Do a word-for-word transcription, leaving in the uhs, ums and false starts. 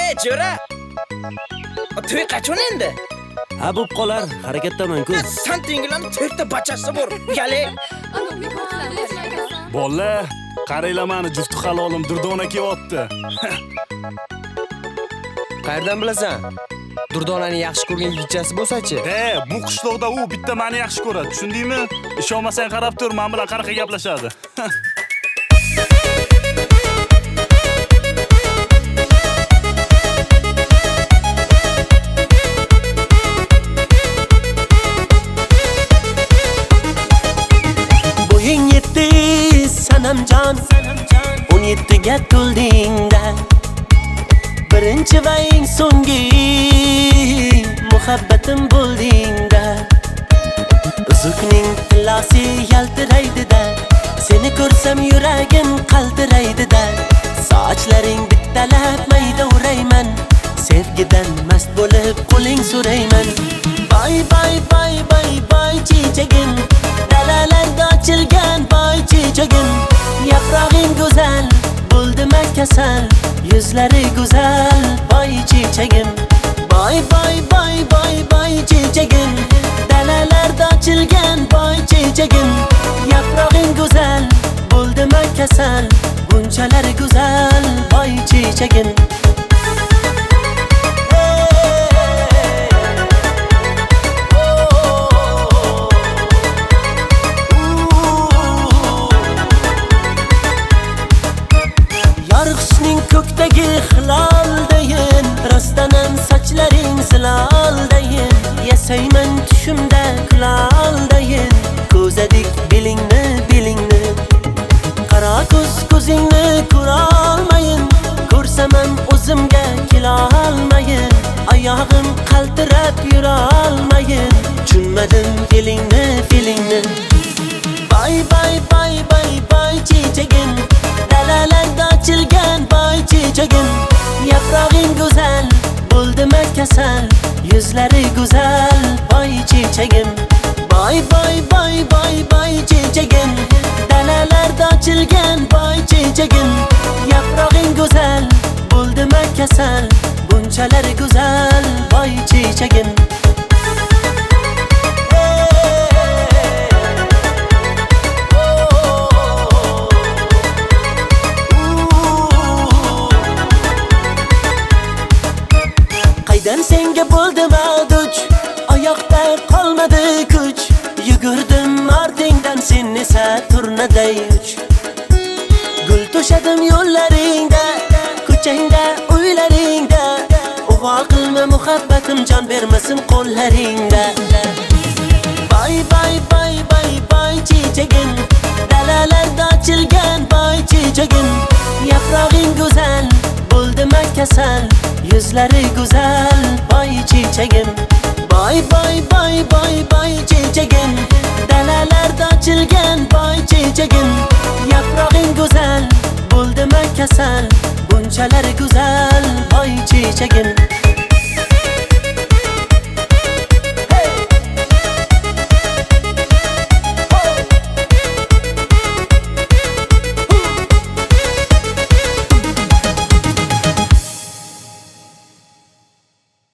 Ey, jo'ra. To'y qachon endi? Ha, bo'p qolar, harakatdaman-ku. Santinglam to'rtta bachasi bor. Uyali. Bolla, qaranglar meni jufti halolim Durdona kelyapti. Qayerdan bilasan? Durdonani yaxshi ko'rgan yigitchasi bo'lsa-chi? He, bu qishloqda u bitta meni yaxshi ko'radi, tushundingmi? Ishonmasang qarab tur, men bilan qanaqa gaplashadi. Bo'ying yetti sanamjon, o'n yettiga to'ldingda. Birinchi va eng so'nggi muhabbatim bo'ldingda. Uzukning tilasi yaltiraydi-da, seni ko'rsam yuragim qaltiraydi-da. Sochlaring bittalab mayda urayman, sevgidan mast bo'lib qo'ling so'rayman. Bay bay bay bay bay chechagim, dalalarda ochilgan bay chechagim. Yaprog'ing go'zal, bo'ldima kasal, yuzlari go'zal bay chechagim. Bay bay bay bay bay chechagim, dalalarda ochilgan bay chechagim. Yaprog'ing go'zal, bo'ldima kasal, bunchalar go'zal bay chechagim. Yorug'ishning ko'kdagi hiloldayin, rostdanam sochlaring ziloldayin. Yasayman tushimda kuloldayin, ko'zadik belingni belingni. Qara ko'z ko'zingni ko'rolmayin, ko'rsamam o'zimga kelolmayin. Oyog'im qaltirab yurolmayin, tushunmadim feelingni feelingni. Bay bay bay bay bay chechagim, dalalarda ochilgan bay chechagim. Yaprog'ing go'zal, bo'ldima kasal, yuzlari go'zal bay chechagim. Bay bay bay bay bay chechagim, dalalarda ochilgan bay chechagim. Yaprog'ing go'zal, bo'ldima kasal, bunchalar go'zal bay chechagim. Qaydan senga bo'ldim aduch, oyoqda qolmadi kuch. Yugurdim ortingdan, sen esa turnaday uch. Gul to'shadim yo'llaringda, ko'changda, uylaringda. Ug'o qilma muhabbatim, jon bermasin qo'llaringda. Bay bay bay bay bay chechagim, dalalarda ochilgan bay chechagim. Yaprog'ing go'zal, bo'ldima kasal, yuzlari go'zal bay chechagim. Bay bay bay bay bay chechagim, dalalarda ochilgan bay chechagim. Yaprog'ing go'zal, bo'ldima kasal, bunchalar go'zal bay chechagim.